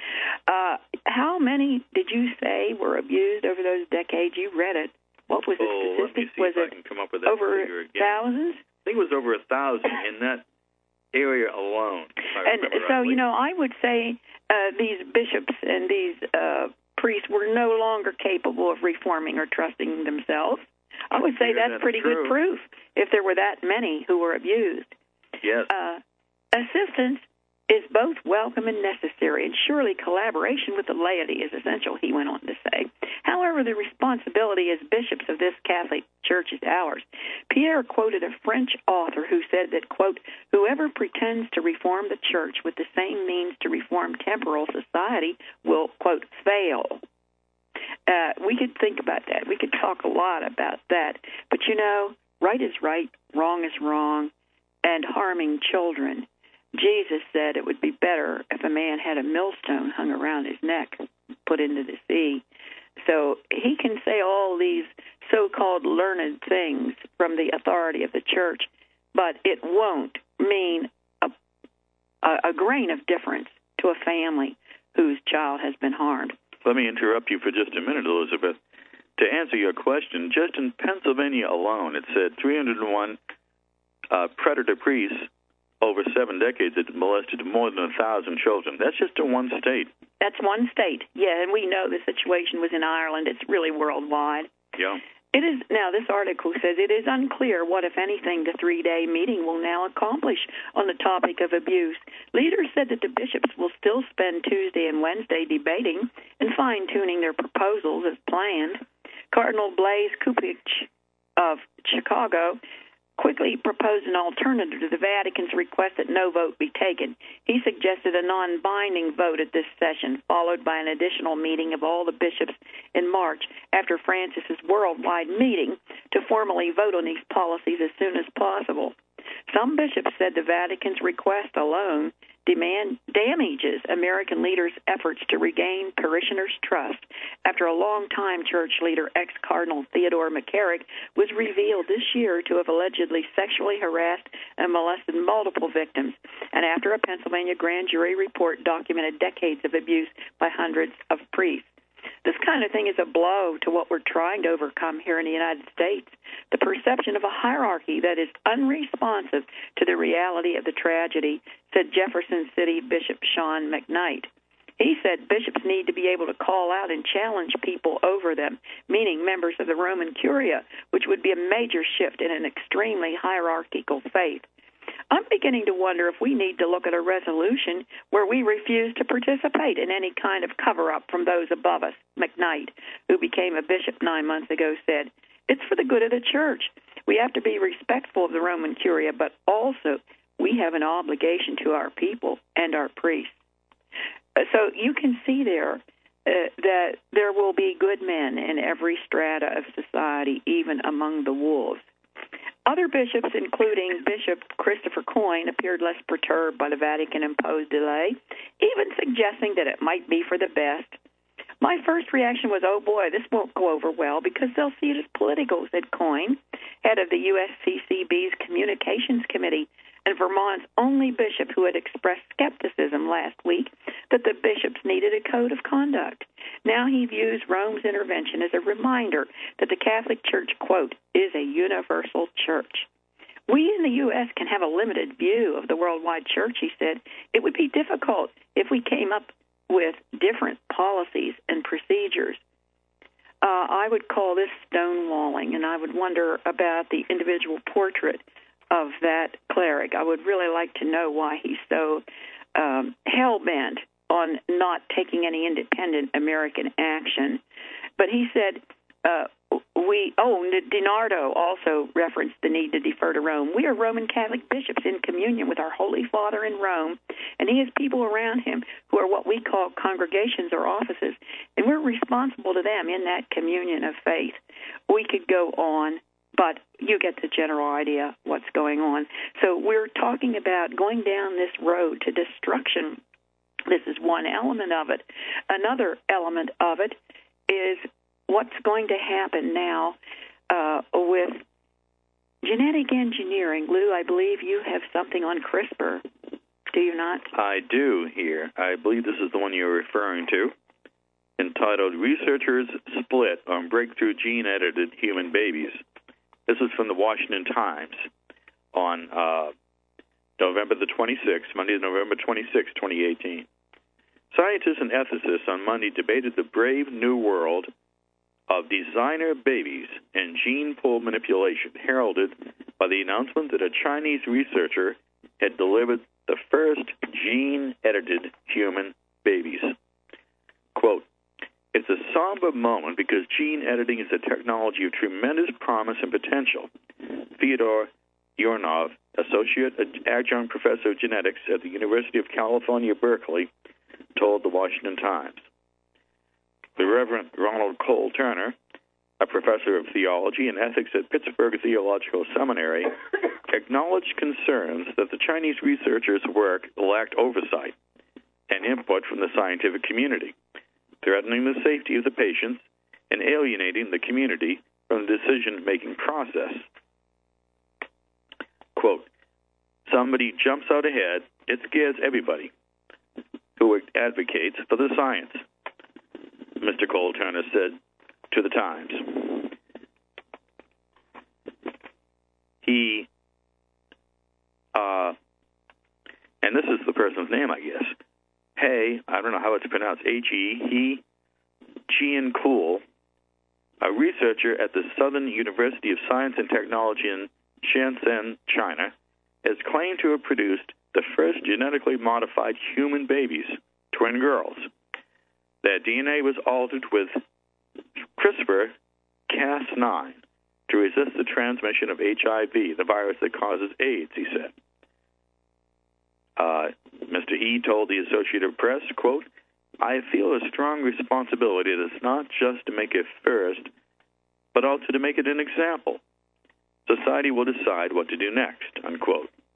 [SPEAKER 2] how many did you say were abused over those decades? You read it. What was the statistic? Was it over thousands?
[SPEAKER 1] I think it was over 1,000 in that area alone.
[SPEAKER 2] And so, you know, I would say these bishops and these priests were no longer capable of reforming or trusting themselves. I would say that's pretty good proof if there were that many who were abused.
[SPEAKER 1] Yes.
[SPEAKER 2] Assistance is both welcome and necessary, and surely collaboration with the laity is essential, he went on to say. However, the responsibility as bishops of this Catholic Church is ours. Pierre quoted a French author who said that, quote, whoever pretends to reform the Church with the same means to reform temporal society will, quote, fail. We could think about that. We could talk a lot about that. But, you know, right is right, wrong is wrong, and harming children. Jesus said it would be better if a man had a millstone hung around his neck, put into the sea. So he can say all these so-called learned things from the authority of the church, but it won't mean a grain of difference to a family whose child has been harmed.
[SPEAKER 1] Let me interrupt you for just a minute, Elizabeth. To answer your question, just in Pennsylvania alone, it said 301 predator priests over 7 decades had molested more than 1,000 children. That's just in one state. That's
[SPEAKER 2] one state, yeah, and we know the situation was in Ireland. It's really worldwide.
[SPEAKER 1] Yeah.
[SPEAKER 2] It is now. This article says it is unclear what, if anything, the 3-day meeting will now accomplish on the topic of abuse. Leaders said that the bishops will still spend Tuesday and Wednesday debating and fine-tuning their proposals as planned. Cardinal Blaise Kupich of Chicago quickly proposed an alternative to the Vatican's request that no vote be taken. He suggested a non-binding vote at this session, followed by an additional meeting of all the bishops in March after Francis's worldwide meeting to formally vote on these policies as soon as possible. Some bishops said the Vatican's request alone damages American leaders' efforts to regain parishioners' trust after a long-time church leader, ex-Cardinal Theodore McCarrick, was revealed this year to have allegedly sexually harassed and molested multiple victims, and after a Pennsylvania grand jury report documented decades of abuse by hundreds of priests. This kind of thing is a blow to what we're trying to overcome here in the United States, the perception of a hierarchy that is unresponsive to the reality of the tragedy, said Jefferson City Bishop Sean McKnight. He said bishops need to be able to call out and challenge people over them, meaning members of the Roman Curia, which would be a major shift in an extremely hierarchical faith. I'm beginning to wonder if we need to look at a resolution where we refuse to participate in any kind of cover-up from those above us. McKnight, who became a bishop 9 months ago, said, "It's for the good of the church. We have to be respectful of the Roman Curia, but also we have an obligation to our people and our priests." So you can see there that there will be good men in every strata of society, even among the wolves. Other bishops, including Bishop Christopher Coyne, appeared less perturbed by the Vatican-imposed delay, even suggesting that it might be for the best. "My first reaction was, oh boy, this won't go over well because they'll see it as political," said Coyne, head of the USCCB's Communications Committee, and Vermont's only bishop who had expressed skepticism last week that the bishops needed a code of conduct. Now he views Rome's intervention as a reminder that the Catholic Church, quote, is a universal church. "We in the U.S. can have a limited view of the worldwide church," he said. "It would be difficult if we came up with different policies and procedures." I would call this stonewalling, and I would wonder about the individual portrait of that cleric. I would really like to know why he's so hell-bent on not taking any independent American action. But he said, DiNardo also referenced the need to defer to Rome. "We are Roman Catholic bishops in communion with our Holy Father in Rome, and he has people around him who are what we call congregations or offices, and we're responsible to them in that communion of faith." We could go on, but you get the general idea what's going on. So we're talking about going down this road to destruction. This is one element of it. Another element of it is what's going to happen now with genetic engineering. Lou, I believe you have something on CRISPR. Do you not?
[SPEAKER 1] I do here. I believe this is the one you're referring to, entitled "Researchers Split on Breakthrough Gene-Edited Human Babies." This is from the Washington Times on November the 26th, Monday, November 26, 2018. Scientists and ethicists on Monday debated the brave new world of designer babies and gene pool manipulation, heralded by the announcement that a Chinese researcher had delivered the first gene-edited human babies. Quote, "It's a somber moment because gene editing is a technology of tremendous promise and potential," Fyodor Urnov, Associate Adjunct Professor of Genetics at the University of California, Berkeley, told the Washington Times. The Reverend Ronald Cole Turner, a professor of theology and ethics at Pittsburgh Theological Seminary, acknowledged concerns that the Chinese researchers' work lacked oversight and input from the scientific community, threatening the safety of the patients and alienating the community from the decision-making process. Quote, "Somebody jumps out ahead, it scares everybody who advocates for the science," Mr. Cole Turner said to the Times. And this is the person's name, I guess. Hey, I don't know how it's pronounced, He Jiankul, a researcher at the Southern University of Science and Technology in Shenzhen, China, has claimed to have produced the first genetically modified human babies, twin girls. Their DNA was altered with CRISPR-Cas9 to resist the transmission of HIV, the virus that causes AIDS, he said. Mr. He told the Associated Press, quote, "I feel a strong responsibility that's not just to make it first, but also to make it an example. Society will decide what to do next," unquote.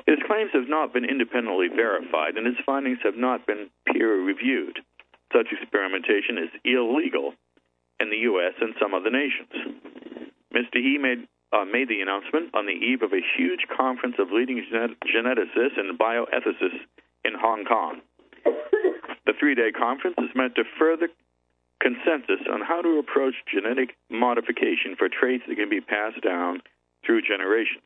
[SPEAKER 1] His claims have not been independently verified, and his findings have not been peer-reviewed. Such experimentation is illegal in the U.S. and some other nations. Mr. He made the announcement on the eve of a huge conference of leading geneticists and bioethicists in Hong Kong. The 3-day conference is meant to further consensus on how to approach genetic modification for traits that can be passed down through generations.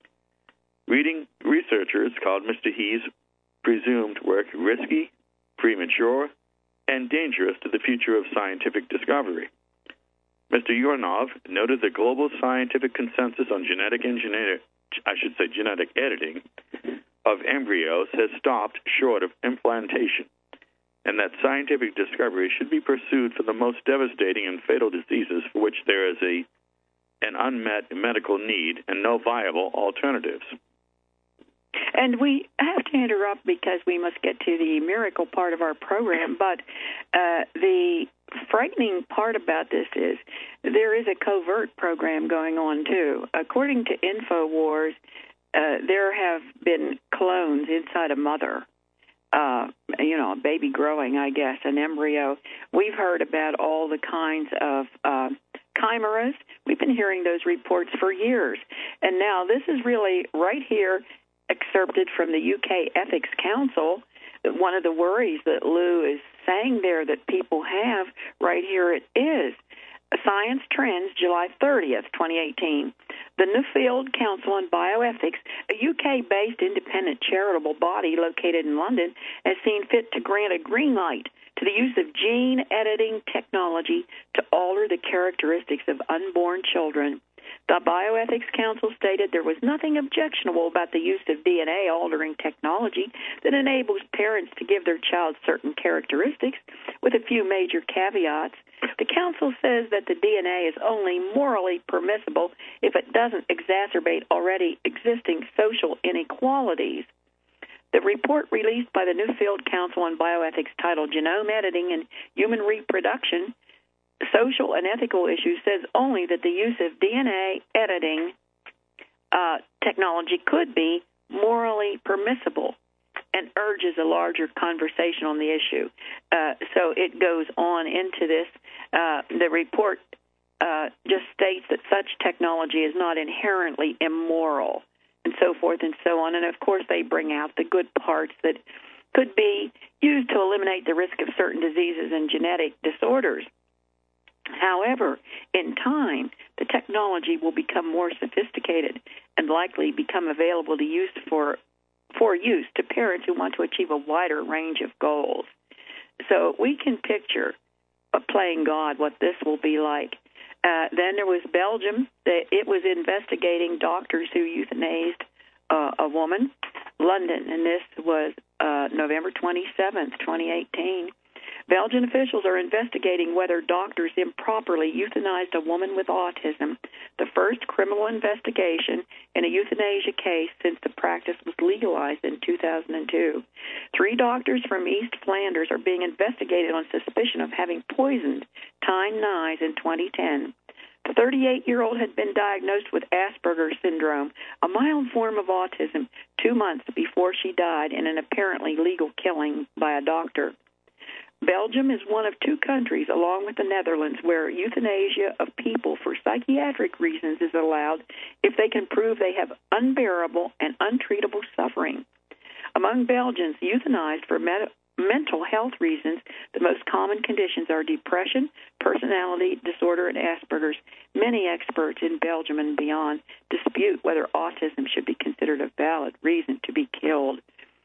[SPEAKER 1] Researchers called Mr. He's presumed work risky, premature, and dangerous to the future of scientific discovery. Mr. Yurnov noted the global scientific consensus on genetic editing of embryos has stopped short of implantation, and that scientific discovery should be pursued for the most devastating and fatal diseases for which there is an unmet medical need and no viable alternatives.
[SPEAKER 2] And we have to interrupt because we must get to the miracle part of our program, but the frightening part about this is there is a covert program going on, too. According to InfoWars, there have been clones inside a mother, a baby growing, I guess, an embryo. We've heard about all the kinds of chimeras. We've been hearing those reports for years. And now this is really right here, excerpted from the UK Ethics Council. One of the worries that Lou is saying there that people have, right here it is. Science Trends, July 30th, 2018. The Nuffield Council on Bioethics, a UK-based independent charitable body located in London, has seen fit to grant a green light to the use of gene editing technology to alter the characteristics of unborn children. The Bioethics Council stated there was nothing objectionable about the use of DNA-altering technology that enables parents to give their child certain characteristics, with a few major caveats. The Council says that the DNA is only morally permissible if it doesn't exacerbate already existing social inequalities. The report released by the Nuffield Council on Bioethics titled Genome Editing and Human Reproduction, Social and Ethical Issues says only that the use of DNA editing technology could be morally permissible and urges a larger conversation on the issue. So it goes on into this. The report just states that such technology is not inherently immoral, and so forth and so on. And, of course, they bring out the good parts that could be used to eliminate the risk of certain diseases and genetic disorders. However, in time, the technology will become more sophisticated and likely become available to use for use to parents who want to achieve a wider range of goals. So we can picture playing God, what this will be like. Then there was Belgium. It was investigating doctors who euthanized a woman. London, and this was November 27th, 2018. Belgian officials are investigating whether doctors improperly euthanized a woman with autism, the first criminal investigation in a euthanasia case since the practice was legalized in 2002. 3 doctors from East Flanders are being investigated on suspicion of having poisoned Tyne Nyes in 2010. The 38-year-old had been diagnosed with Asperger's syndrome, a mild form of autism, 2 months before she died in an apparently legal killing by a doctor. Belgium is one of 2 countries, along with the Netherlands, where euthanasia of people for psychiatric reasons is allowed if they can prove they have unbearable and untreatable suffering. Among Belgians euthanized for mental health reasons, the most common conditions are depression, personality disorder, and Asperger's. Many experts in Belgium and beyond dispute whether autism should be considered a valid reason to be killed.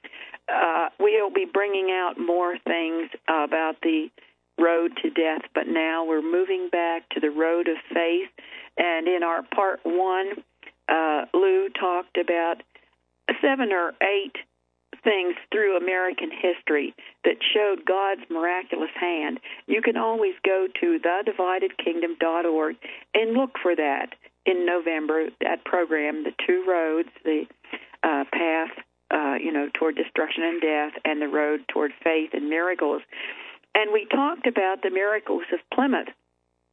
[SPEAKER 2] We'll be bringing out more things about the road to death, but now we're moving back to the road of faith. And in our part 1, Lou talked about 7 or 8 things through American history that showed God's miraculous hand. You can always go to thedividedkingdom.org and look for that in November, that program, the 2 roads, the path toward destruction and death, and the road toward faith and miracles. And we talked about the miracles of Plymouth.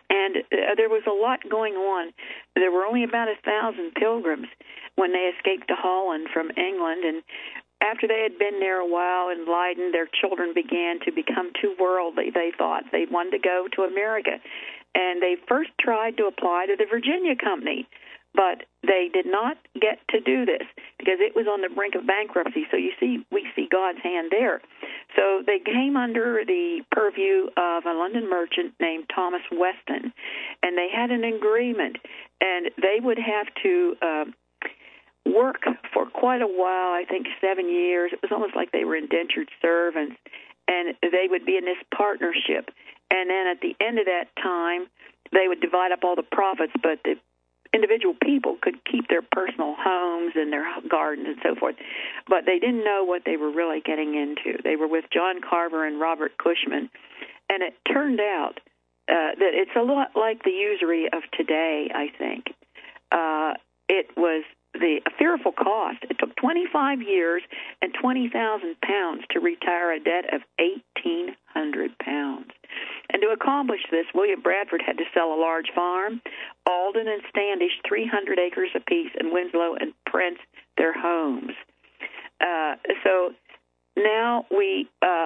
[SPEAKER 2] And there was a lot going on. There were only about 1,000 pilgrims when they escaped to Holland from England. And after they had been there a while in Leiden, their children began to become too worldly. They thought they wanted to go to America. And they first tried to apply to the Virginia Company, but they did not get to do this because it was on the brink of bankruptcy. So you see, we see God's hand there. So they came under the purview of a London merchant named Thomas Weston, and they had an agreement, and they would have to work for quite a while, I think 7 years. It was almost like they were indentured servants, and they would be in this partnership. And then at the end of that time, they would divide up all the profits, but the individual people could keep their personal homes and their gardens and so forth. But they didn't know what they were really getting into. They were with John Carver and Robert Cushman, and it turned out that it's a lot like the usury of today, I think. It was a fearful cost. It took 25 years and 20,000 pounds to retire a debt of 1,800 pounds. And to accomplish this, William Bradford had to sell a large farm, Alden and Standish 300 acres apiece, and Winslow and Prince their homes. So now we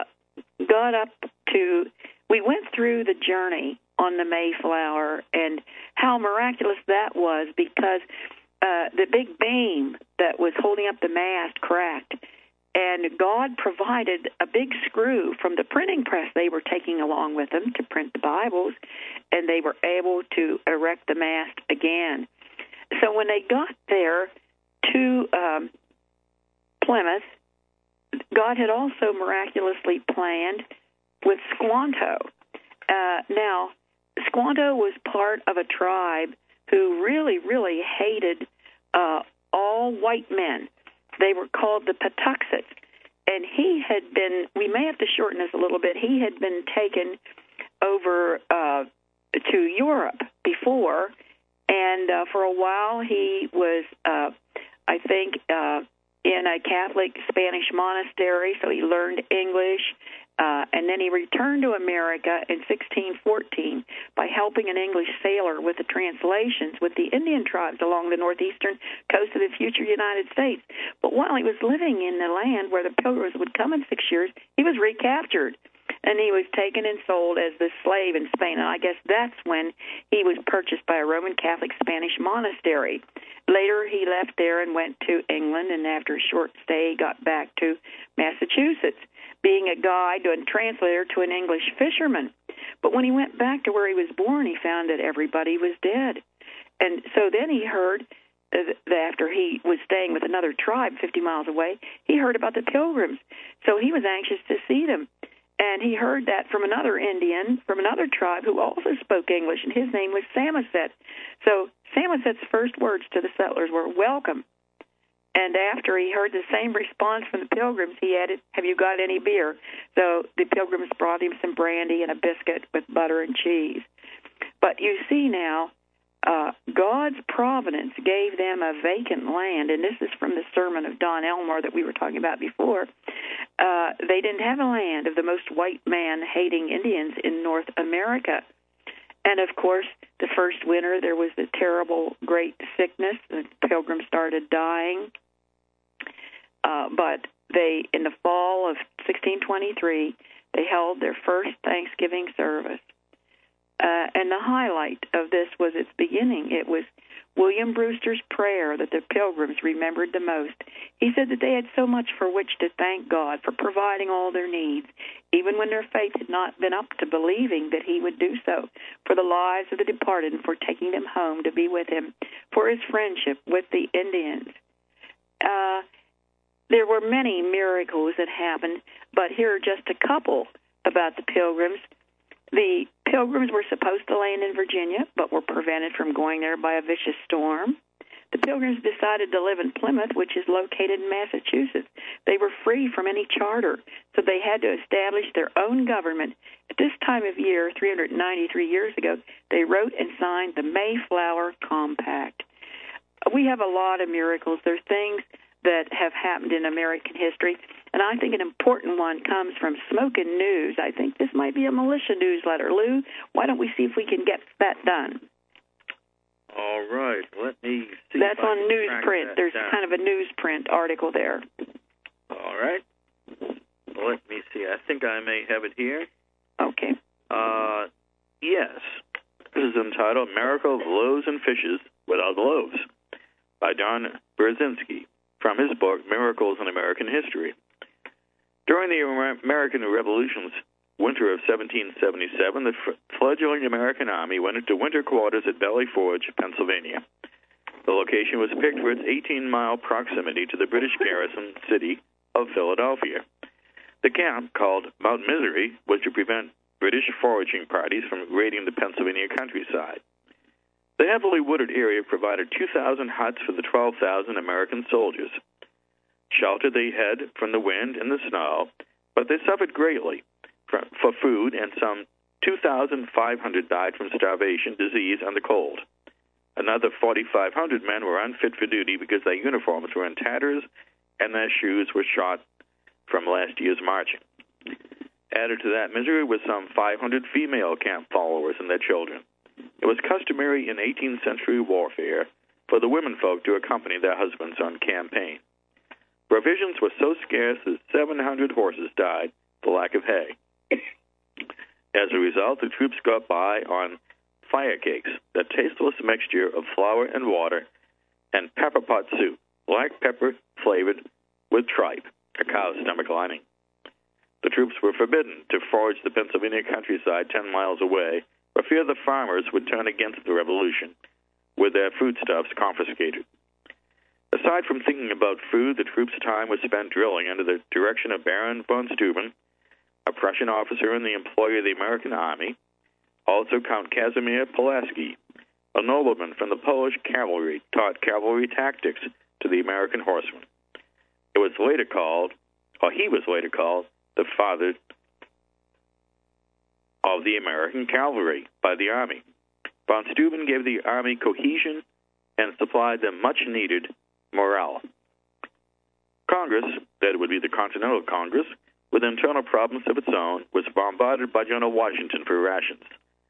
[SPEAKER 2] we went through the journey on the Mayflower, and how miraculous that was, because the big beam that was holding up the mast cracked, and God provided a big screw from the printing press they were taking along with them to print the Bibles, and they were able to erect the mast again. So when they got there to Plymouth, God had also miraculously planned with Squanto. Now, Squanto was part of a tribe who really, really hated all white men. They were called the Patuxets. And he had been, we may have to shorten this a little bit, he had been taken over to Europe before, and for a while he was, I think, in a Catholic Spanish monastery, so he learned English, and then he returned to America in 1614 by helping an English sailor with the translations with the Indian tribes along the northeastern coast of the future United States. But while he was living in the land where the pilgrims would come in 6 years, he was recaptured, and he was taken and sold as the slave in Spain. And I guess that's when he was purchased by a Roman Catholic Spanish monastery. Later, he left there and went to England, and after a short stay, got back to Massachusetts, being a guide and translator to an English fisherman. But when he went back to where he was born, he found that everybody was dead. And so then he heard that after he was staying with another tribe 50 miles away, he heard about the Pilgrims. So he was anxious to see them. And he heard that from another Indian, from another tribe who also spoke English, and his name was Samoset. So Samoset's first words to the settlers were, "Welcome." And after he heard the same response from the Pilgrims, he added, "Have you got any beer?" So the Pilgrims brought him some brandy and a biscuit with butter and cheese. But you see now, God's providence gave them a vacant land, and this is from the sermon of Don Elmore that we were talking about before. They didn't have a land of the most white man-hating Indians in North America. And, of course, the first winter there was the terrible great sickness. The Pilgrims started dying. But they, in the fall of 1623, they held their first Thanksgiving service. And the highlight of this was its beginning. It was William Brewster's prayer that the Pilgrims remembered the most. He said that they had so much for which to thank God for providing all their needs, even when their faith had not been up to believing that he would do so, for the lives of the departed and for taking them home to be with him, for his friendship with the Indians. There were many miracles that happened, but here are just a couple about the Pilgrims. The Pilgrims were supposed to land in Virginia, but were prevented from going there by a vicious storm. The Pilgrims decided to live in Plymouth, which is located in Massachusetts. They were free from any charter, so they had to establish their own government. At this time of year, 393 years ago, they wrote and signed the Mayflower Compact. We have a lot of miracles. There are things that have happened in American history. And I think an important one comes from Smokin' News. I think this might be a militia newsletter. Lou, why don't we see if we can get that done?
[SPEAKER 1] All right. Let me see.
[SPEAKER 2] That's on newsprint. There's kind of a newsprint article there.
[SPEAKER 1] All right. Let me see. I think I may have it here.
[SPEAKER 2] Okay.
[SPEAKER 1] Yes. This is entitled Miracle of Loaves and Fishes Without Loaves by Don Brzezinski from his book Miracles in American History. During the American Revolution's winter of 1777, the fledgling American Army went into winter quarters at Valley Forge, Pennsylvania. The location was picked for its 18-mile proximity to the British garrison city of Philadelphia. The camp, called Mount Misery, was to prevent British foraging parties from raiding the Pennsylvania countryside. The heavily wooded area provided 2,000 huts for the 12,000 American soldiers. Sheltered they had from the wind and the snow, but they suffered greatly for food, and some 2,500 died from starvation, disease, and the cold. Another 4,500 men were unfit for duty because their uniforms were in tatters and their shoes were shot from last year's marching. Added to that misery was some 500 female camp followers and their children. It was customary in 18th century warfare for the womenfolk to accompany their husbands on campaign. Provisions were so scarce that 700 horses died for lack of hay. As a result, the troops got by on fire cakes, that tasteless mixture of flour and water, and pepper pot soup, black pepper flavored with tripe, a cow's stomach lining. The troops were forbidden to forage the Pennsylvania countryside 10 miles away for fear the farmers would turn against the revolution, with their foodstuffs confiscated. Aside from thinking about food, the troops' time was spent drilling under the direction of Baron von Steuben, a Prussian officer in the employ of the American Army, also Count Casimir Pulaski, a nobleman from the Polish cavalry, taught cavalry tactics to the American horsemen. He was later called the father of the American cavalry by the Army. Von Steuben gave the Army cohesion and supplied them much-needed morale. Congress, that would be the Continental Congress, with internal problems of its own, was bombarded by General Washington for rations.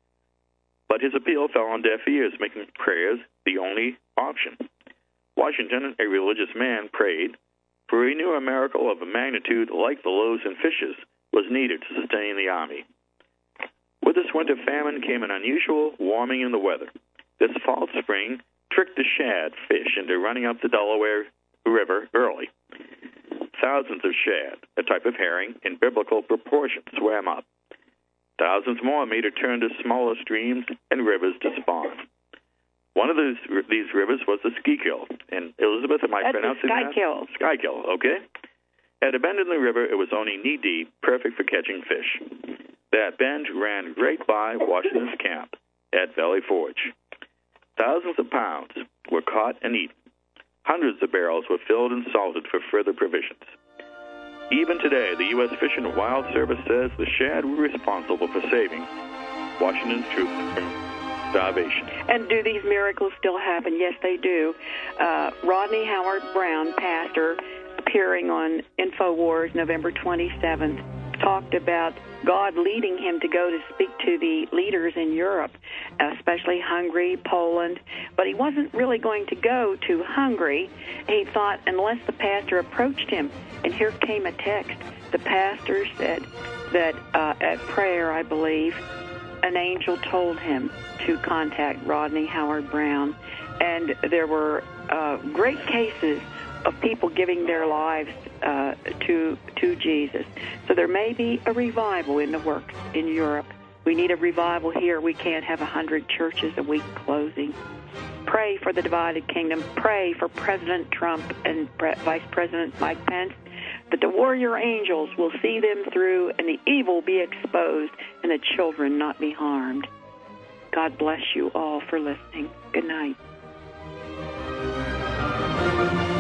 [SPEAKER 1] But his appeal fell on deaf ears, making prayers the only option. Washington, a religious man, prayed, for he knew a miracle of a magnitude like the loaves and fishes was needed to sustain the army. With this winter famine came an unusual warming in the weather. This false spring tricked the shad fish into running up the Delaware River early. Thousands of shad, a type of herring, in biblical proportions, swam up. Thousands more made a turn to smaller streams and rivers to spawn. One of these rivers was the Schuylkill. And Elizabeth, am I pronouncing that?
[SPEAKER 2] Schuylkill.
[SPEAKER 1] Schuylkill, okay. At a bend in the river, it was only knee-deep, perfect for catching fish. That bend ran right by Washington's camp at Valley Forge. Thousands of pounds were caught and eaten. Hundreds of barrels were filled and salted for further provisions. Even today, the U.S. Fish and Wild Service says the shad were responsible for saving Washington's troops from starvation.
[SPEAKER 2] And do these miracles still happen? Yes, they do. Rodney Howard Brown, pastor, appearing on InfoWars November 27th, talked about God leading him to go to speak to the leaders in Europe, especially Hungary, Poland. But he wasn't really going to go to Hungary. He thought, unless the pastor approached him. And here came a text. The pastor said that at prayer, I believe, an angel told him to contact Rodney Howard Brown. And there were great cases of people giving their lives to Jesus. So there may be a revival in the works in Europe. We need a revival here. We can't have 100 churches a week closing. Pray for the divided kingdom. Pray for President Trump and Vice President Mike Pence, that the warrior angels will see them through and the evil be exposed and the children not be harmed. God bless you all for listening. Good night.